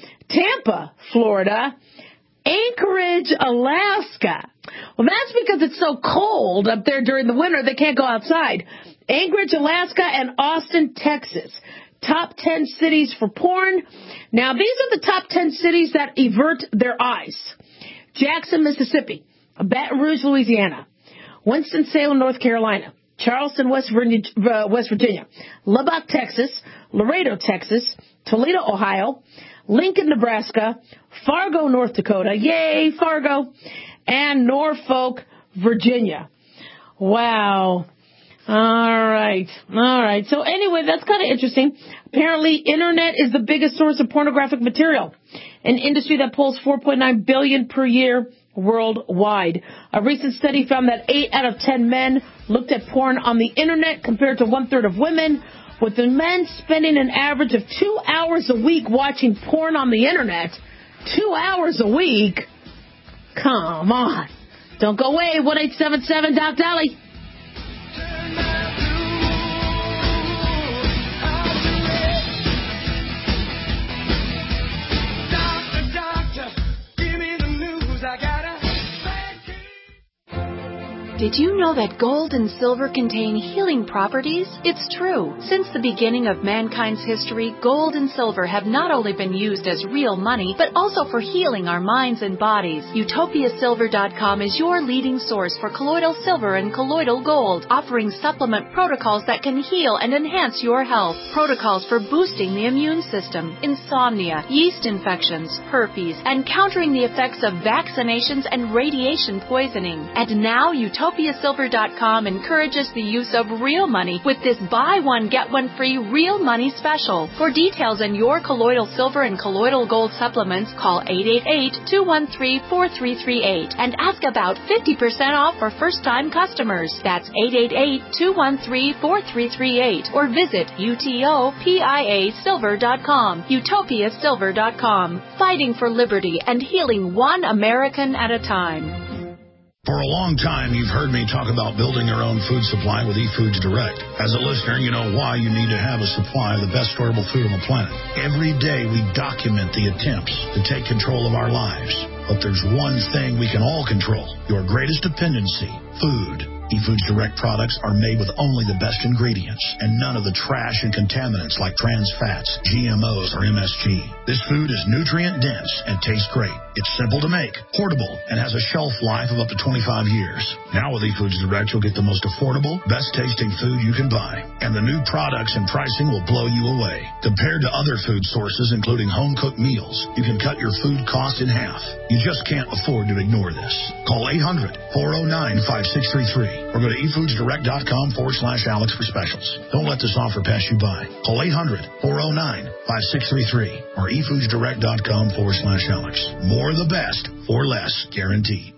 Tampa, Florida. Anchorage, Alaska. Well, that's because it's so cold up there during the winter, they can't go outside. Anchorage, Alaska, and Austin, Texas. Top 10 cities for porn. Now, these are the top 10 cities that avert their eyes. Jackson, Mississippi. Baton Rouge, Louisiana. Winston-Salem, North Carolina. Charleston, West Virginia. Lubbock, Texas. Laredo, Texas. Toledo, Ohio. Lincoln, Nebraska. Fargo, North Dakota. Yay, Fargo. And Norfolk, Virginia. Wow. All right. So anyway, that's kind of interesting. Apparently, internet is the biggest source of pornographic material, an industry that pulls $4.9 billion per year worldwide. A recent study found that 8 out of 10 men looked at porn on the internet compared to 1/3 of women, with the men spending an average of 2 hours a week watching porn on the internet. 2 hours a week? Come on. Don't go away. 1-877-DOC-DOLLY. Did you know that gold and silver contain healing properties? It's true. Since the beginning of mankind's history, gold and silver have not only been used as real money, but also for healing our minds and bodies. UtopiaSilver.com is your leading source for colloidal silver and colloidal gold, offering supplement protocols that can heal and enhance your health. Protocols for boosting the immune system, insomnia, yeast infections, herpes, and countering the effects of vaccinations and radiation poisoning. And now, UtopiaSilver.com encourages the use of real money with this buy one, get one free real money special. For details on your colloidal silver and colloidal gold supplements, call 888-213-4338 and ask about 50% off for first-time customers. That's 888-213-4338 or visit UTOPIASilver.com. UtopiaSilver.com. Fighting for liberty and healing one American at a time. For a long time, you've heard me talk about building your own food supply with eFoods Direct. As a listener, you know why you need to have a supply of the best storable food on the planet. Every day, we document the attempts to take control of our lives. But there's one thing we can all control, your greatest dependency, food. eFoods Direct products are made with only the best ingredients and none of the trash and contaminants like trans fats, GMOs, or MSG. This food is nutrient dense and tastes great. It's simple to make, portable, and has a shelf life of up to 25 years. Now with eFoods Direct, you'll get the most affordable, best-tasting food you can buy. And the new products and pricing will blow you away. Compared to other food sources, including home-cooked meals, you can cut your food cost in half. You just can't afford to ignore this. Call 800-409-5633 or go to efoodsdirect.com/Alex for specials. Don't let this offer pass you by. Call 800-409-5633 or efoodsdirect.com/Alex. More of the best for less, guaranteed.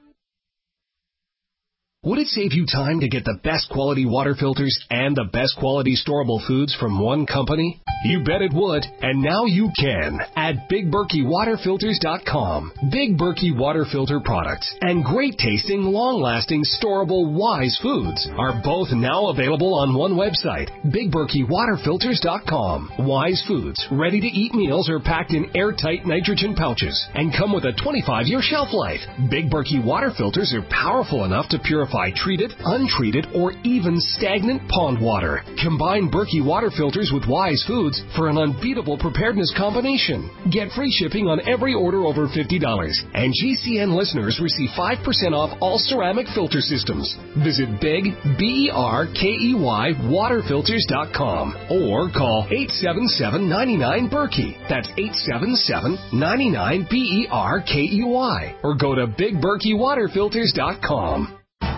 Would it save you time to get the best quality water filters and the best quality storable foods from one company? You bet it would, and now you can at BigBerkeyWaterFilters.com. Big Berkey water filter products and great tasting, long-lasting, storable Wise foods are both now available on one website, BigBerkeyWaterFilters.com. Wise foods, ready-to-eat meals are packed in airtight nitrogen pouches and come with a 25-year shelf life. Big Berkey water filters are powerful enough to purify treated, untreated, or even stagnant pond water. Combine Berkey water filters with Wise foods for an unbeatable preparedness combination. Get free shipping on every order over $50, and GCN listeners receive 5% off all ceramic filter systems. Visit Big, BERKEY, waterfilters.com or call 877-99-BERKEY. That's 877-99-BERKEY or go to BigBerkeyWaterFilters.com.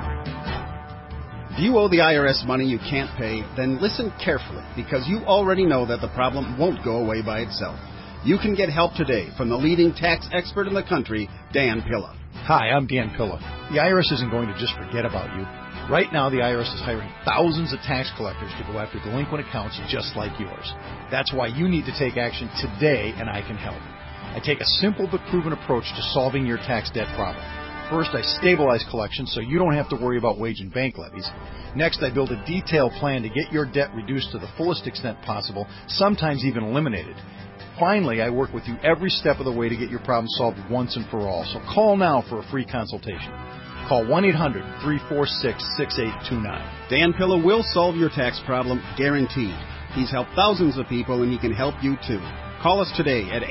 If you owe the IRS money you can't pay, then listen carefully, because you already know that the problem won't go away by itself. You can get help today from the leading tax expert in the country, Dan Pilla. Hi, I'm Dan Pilla. The IRS isn't going to just forget about you. Right now, the IRS is hiring thousands of tax collectors to go after delinquent accounts just like yours. That's why you need to take action today, and I can help. I take a simple but proven approach to solving your tax debt problem. First, I stabilize collections so you don't have to worry about wage and bank levies. Next, I build a detailed plan to get your debt reduced to the fullest extent possible, sometimes even eliminated. Finally, I work with you every step of the way to get your problem solved once and for all. So call now for a free consultation. Call 1-800-346-6829. Dan Pilla will solve your tax problem, guaranteed. He's helped thousands of people, and he can help you too. Call us today at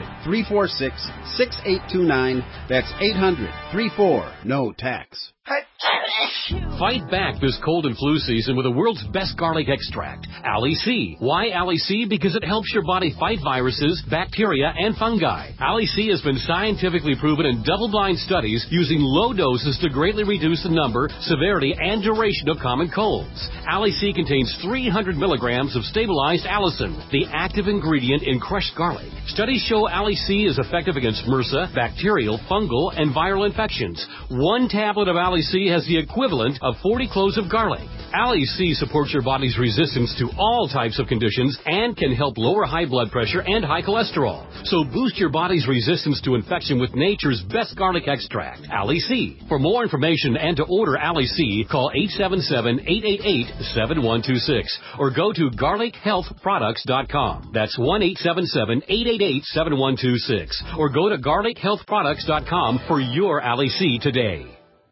800-346-6829. That's 800-34-NO-TAX. Fight back this cold and flu season with the world's best garlic extract, Ali C. Why Ali C? Because it helps your body fight viruses, bacteria, and fungi. Ali C has been scientifically proven in double-blind studies using low doses to greatly reduce the number, severity, and duration of common colds. Ali C contains 300 milligrams of stabilized allicin, the active ingredient in crushed garlic. Studies show Ali C is effective against MRSA, bacterial, fungal, and viral infections. One tablet of Ali C has the equivalent of 40 cloves of garlic. Ali C supports your body's resistance to all types of conditions and can help lower high blood pressure and high cholesterol. So boost your body's resistance to infection with nature's best garlic extract, Ali C. For more information and to order Ali C, call 877-888-7126 or go to garlichealthproducts.com. That's 1-877-888-7126 or go to garlichealthproducts.com for your Ali C today.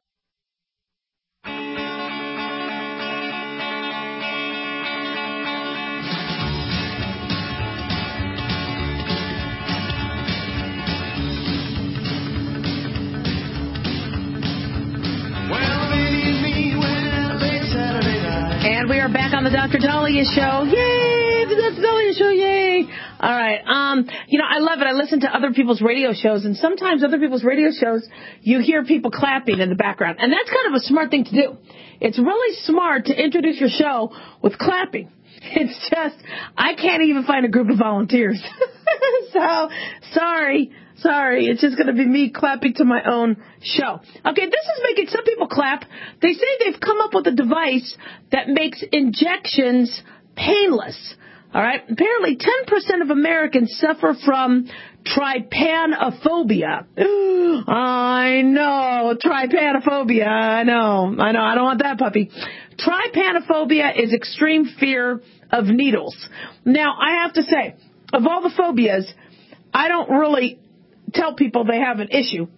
And we are back on the Dr. Dahlia Show. Yay! The Dr. Dahlia Show, yay! All right. I love it. I listen to other people's radio shows, and sometimes other people's radio shows, you hear people clapping in the background. And that's kind of a smart thing to do. It's really smart to introduce your show with clapping. It's just, I can't even find a group of volunteers. So, sorry. It's just going to be me clapping to my own show. Okay, this is making some people clap. They say they've come up with a device that makes injections painless. All right, apparently 10% of Americans suffer from trypanophobia. I know, trypanophobia. I know. I don't want that puppy. Trypanophobia is extreme fear of needles. Now, I have to say, of all the phobias, I don't really tell people they have an issue.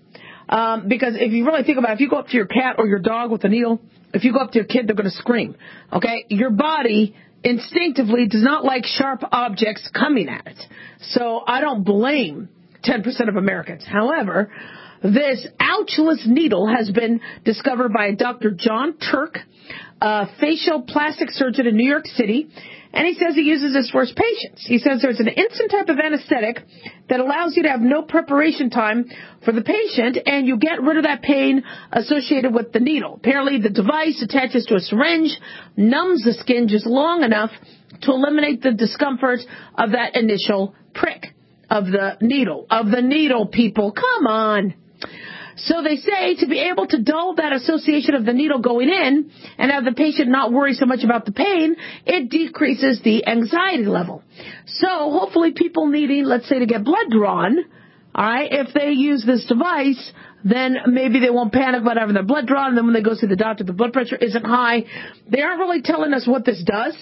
Because if you really think about it, if you go up to your cat or your dog with a needle, if you go up to your kid, they're going to scream. Okay? Your body instinctively does not like sharp objects coming at it. So I don't blame 10% of Americans. However, this ouchless needle has been discovered by Dr. John Turk, a facial plastic surgeon in New York City, and he says he uses this for his patients. He says there's an instant type of anesthetic that allows you to have no preparation time for the patient, and you get rid of that pain associated with the needle. Apparently, the device attaches to a syringe, numbs the skin just long enough to eliminate the discomfort of that initial prick of the needle. Of the needle, people. Come on. So they say to be able to dull that association of the needle going in and have the patient not worry so much about the pain, it decreases the anxiety level. So hopefully people needing, let's say, to get blood drawn, all right, if they use this device, then maybe they won't panic about having their blood drawn. And then when they go see the doctor, the blood pressure isn't high. They aren't really telling us what this does.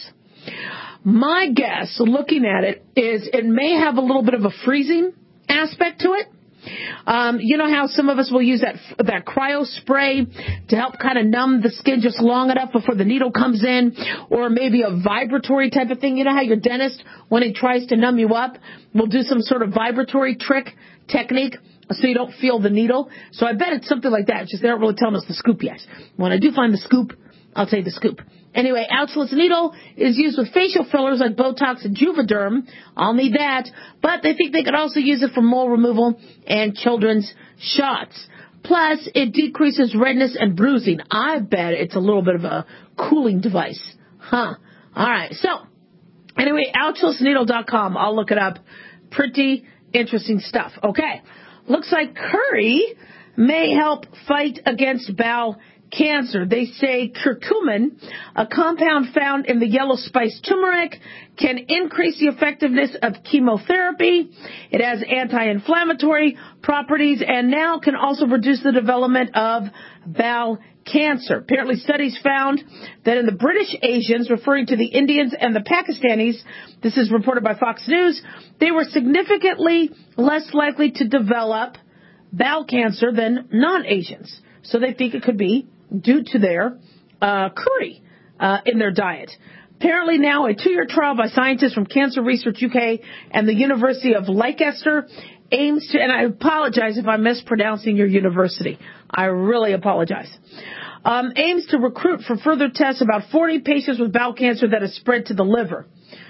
My guess, looking at it, is it may have a little bit of a freezing aspect to it. You know how some of us will use that cryo spray to help kind of numb the skin just long enough before the needle comes in, or maybe a vibratory type of thing. You know how your dentist, when he tries to numb you up, will do some sort of vibratory technique so you don't feel the needle. So I bet it's something like that. It's just they aren't really telling us the scoop yet. When I do find the scoop, I'll tell you the scoop. Anyway, ouchless needle is used with facial fillers like Botox and Juvederm. I'll need that. But they think they could also use it for mole removal and children's shots. Plus, it decreases redness and bruising. I bet it's a little bit of a cooling device. Huh. All right. So, anyway, ouchlessneedle.com. I'll look it up. Pretty interesting stuff. Okay. Looks like curry may help fight against bowel cancer. They say curcumin, a compound found in the yellow spice turmeric, can increase the effectiveness of chemotherapy. It has anti-inflammatory properties and now can also reduce the development of bowel cancer. Apparently, studies found that in the British Asians, referring to the Indians and the Pakistanis, this is reported by Fox News, they were significantly less likely to develop bowel cancer than non-Asians. So they think it could be due to their curry in their diet. Apparently now a 2-year trial by scientists from Cancer Research UK and the University of Leicester aims to, and I apologize if I'm mispronouncing your university. I really apologize. Aims to recruit for further tests about 40 patients with bowel cancer that has spread to the liver.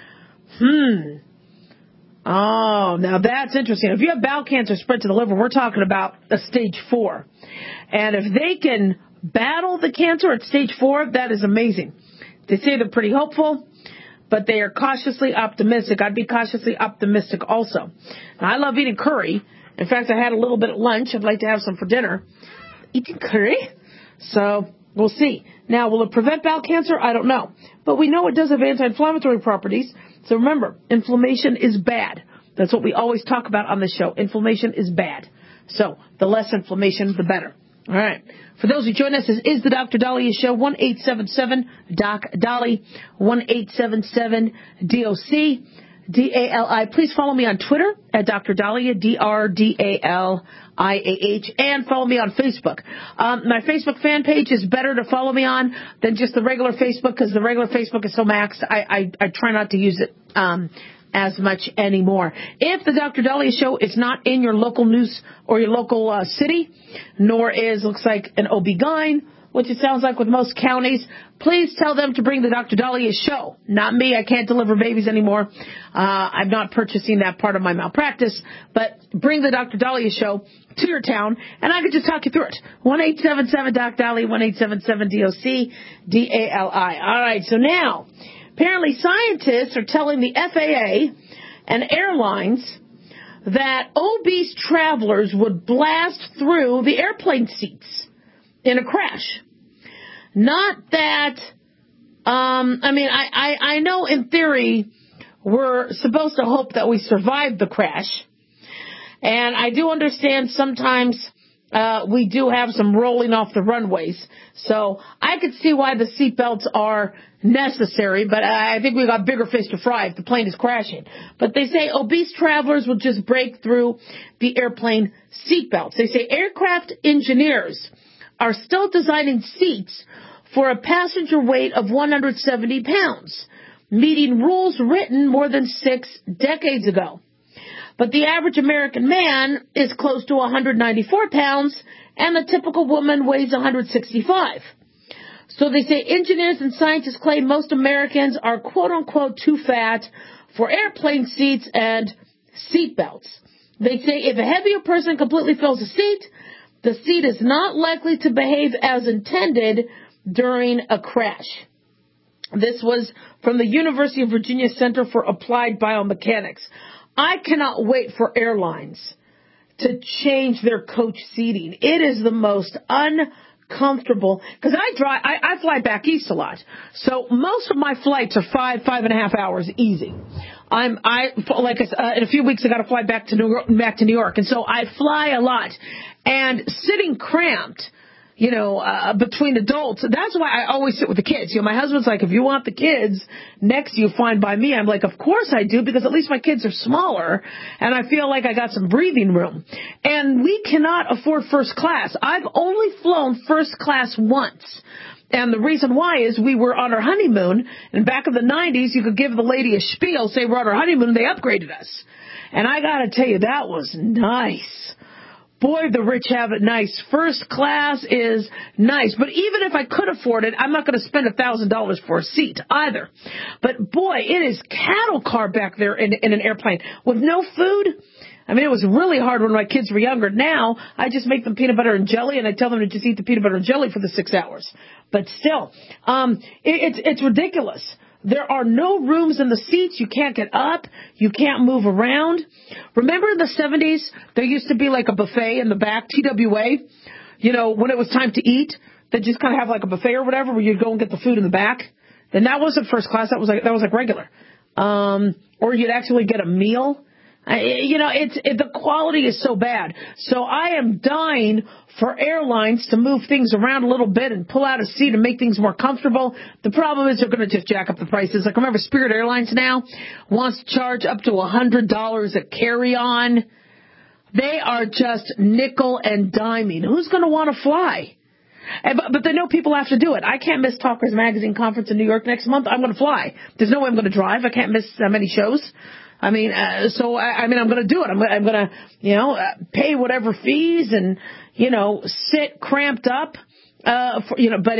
Oh, now that's interesting. If you have bowel cancer spread to the liver, we're talking about a stage 4. And if they can battle the cancer at stage 4, that is amazing. They say they're pretty hopeful, but they are cautiously optimistic. I'd be cautiously optimistic also. Now, I love eating curry. In fact, I had a little bit at lunch. I'd like to have some for dinner. Eating curry? So we'll see. Now, will it prevent bowel cancer? I don't know. But we know it does have anti-inflammatory properties. So remember, inflammation is bad. That's what we always talk about on this show. Inflammation is bad. So the less inflammation, the better. All right. For those who join us, this is the Dr. Daliah Show, 1-877-DOC-DOLLY, 1-877-DOC, D-A-L-I. Please follow me on Twitter at Dr. Daliah, D-R-D-A-L-I-A-H, and follow me on Facebook. My Facebook fan page is better to follow me on than just the regular Facebook because the regular Facebook is so maxed. I try not to use it as much anymore. If the Dr. Daliah Show is not in your local news or your local city, nor is, looks like, an OB-GYN, which it sounds like with most counties, please tell them to bring the Dr. Daliah Show. Not me. I can't deliver babies anymore. I'm not purchasing that part of my malpractice. But bring the Dr. Daliah Show to your town, and I could just talk you through it. 1-877-DOC-DOLLY, 1-877-DOC-DALI. All right, so now, apparently scientists are telling the FAA and airlines that obese travelers would blast through the airplane seats in a crash. Not that, I know in theory we're supposed to hope that we survive the crash. And I do understand sometimes we do have some rolling off the runways. So I could see why the seatbelts are necessary, but I think we got bigger fish to fry if the plane is crashing. But they say obese travelers will just break through the airplane seatbelts. They say aircraft engineers are still designing seats for a passenger weight of 170 pounds, meeting rules written more than 6 decades ago. But the average American man is close to 194 pounds, and the typical woman weighs 165. So they say engineers and scientists claim most Americans are quote-unquote too fat for airplane seats and seat belts. They say if a heavier person completely fills a seat, the seat is not likely to behave as intended during a crash. This was from the University of Virginia Center for Applied Biomechanics. I cannot wait for airlines to change their coach seating. It is the most uncomfortable, because I fly back east a lot. So most of my flights are 5.5 hours easy. In a few weeks I got to fly back to New York. And so I fly a lot, and sitting cramped, between adults. That's why I always sit with the kids. My husband's like, if you want the kids next to you, fine by me. I'm like, of course I do, because at least my kids are smaller, and I feel like I got some breathing room. And we cannot afford first class. I've only flown first class once. And the reason why is we were on our honeymoon, and back in the 90s, you could give the lady a spiel, say we're on our honeymoon, and they upgraded us. And I got to tell you, that was nice. Boy, the rich have it nice. First class is nice. But even if I could afford it, I'm not going to spend $1,000 for a seat either. But boy, it is cattle car back there in an airplane with no food. I mean, it was really hard when my kids were younger. Now, I just make them peanut butter and jelly, and I tell them to just eat the peanut butter and jelly for the 6 hours. But still, it's ridiculous. There are no rooms in the seats. You can't get up. You can't move around. Remember in the 70s, there used to be like a buffet in the back, TWA, when it was time to eat, they just kind of have like a buffet or whatever where you'd go and get the food in the back. Then that wasn't first class. That was like regular. Or you'd actually get a meal. The quality is so bad. So I am dying for airlines to move things around a little bit and pull out a seat and make things more comfortable. The problem is they're going to just jack up the prices. Like, remember, Spirit Airlines now wants to charge up to $100 a carry-on. They are just nickel and diming. Who's going to want to fly? But they know people have to do it. I can't miss Talkers Magazine conference in New York next month. I'm going to fly. There's no way I'm going to drive. I can't miss that many shows. I'm going to do it. I'm going to, pay whatever fees and, sit cramped up, but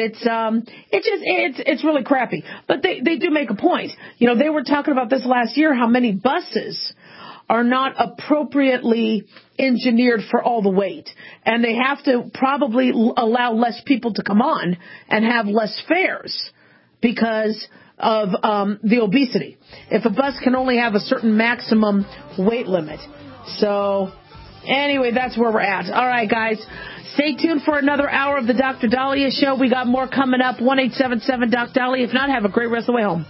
it's really crappy. But they do make a point. They were talking about this last year, how many buses are not appropriately engineered for all the weight. And they have to probably allow less people to come on and have less fares because of the obesity. If a bus can only have a certain maximum weight limit. So, anyway, that's where we're at. All right, guys. Stay tuned for another hour of the Dr. Dahlia Show. We got more coming up. 1-877-DOC-DAHLIA. If not, have a great rest of the way home.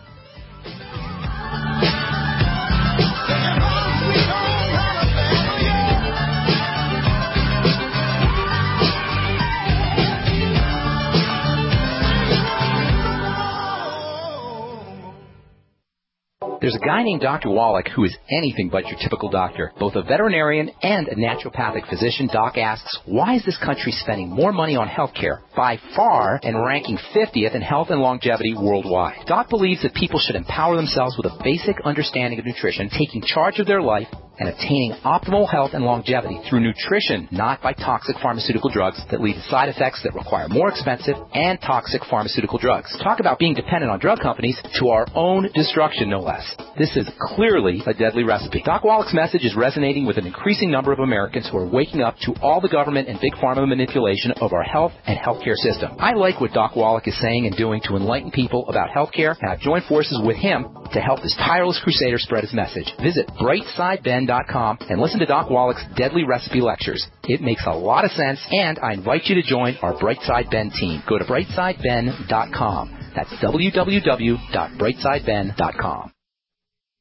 There's a guy named Dr. Wallach who is anything but your typical doctor. Both a veterinarian and a naturopathic physician, Doc asks, why is this country spending more money on health care by far and ranking 50th in health and longevity worldwide? Doc believes that people should empower themselves with a basic understanding of nutrition, taking charge of their life, and attaining optimal health and longevity through nutrition, not by toxic pharmaceutical drugs that lead to side effects that require more expensive and toxic pharmaceutical drugs. Talk about being dependent on drug companies to our own destruction, no less. This is clearly a deadly recipe. Doc Wallach's message is resonating with an increasing number of Americans who are waking up to all the government and big pharma manipulation of our health and healthcare system. I like what Doc Wallach is saying and doing to enlighten people about healthcare, and I've joined forces with him to help this tireless crusader spread his message. Visit brightsideben.com and listen to Doc Wallach's Deadly Recipe Lectures. It makes a lot of sense, and I invite you to join our Brightside Ben team. Go to brightsideben.com. That's www.brightsideben.com.